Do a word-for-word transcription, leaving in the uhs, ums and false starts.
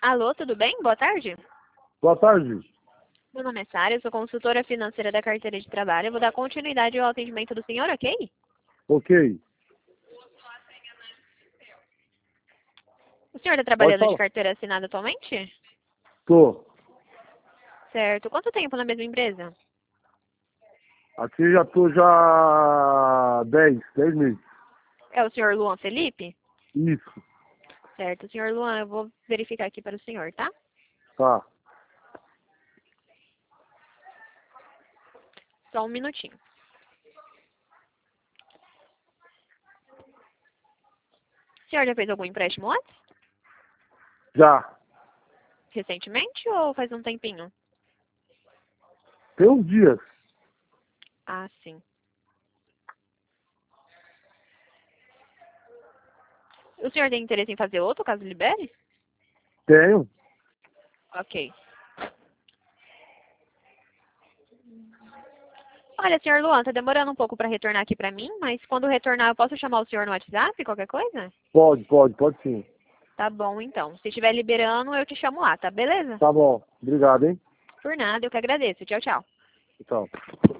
Alô, tudo bem? Boa tarde. Boa tarde. Meu nome é Sara, eu sou consultora financeira da carteira de trabalho. Eu vou dar continuidade ao atendimento do senhor, ok? Ok. O senhor está Pode trabalhando de falar. carteira assinada atualmente? Tô. Certo. Quanto tempo na mesma empresa? Aqui já tô já dez, dez meses. É o senhor Luan Felipe? Isso. Certo. Senhor Luan, eu vou verificar aqui para o senhor, tá? Tá. Só um minutinho. O senhor já fez algum empréstimo antes? Já. Recentemente ou faz um tempinho? Tem uns dias. Ah, sim. O senhor tem interesse em fazer outro, caso libere? Tenho. Ok. Olha, senhor Luan, tá demorando um pouco para retornar aqui para mim, mas quando retornar eu posso chamar o senhor no WhatsApp, qualquer coisa? Pode, pode, pode sim. Tá bom, então. Se estiver liberando, eu te chamo lá, tá beleza? Tá bom. Obrigado, hein? Por nada, eu que agradeço. Tchau, tchau. Então.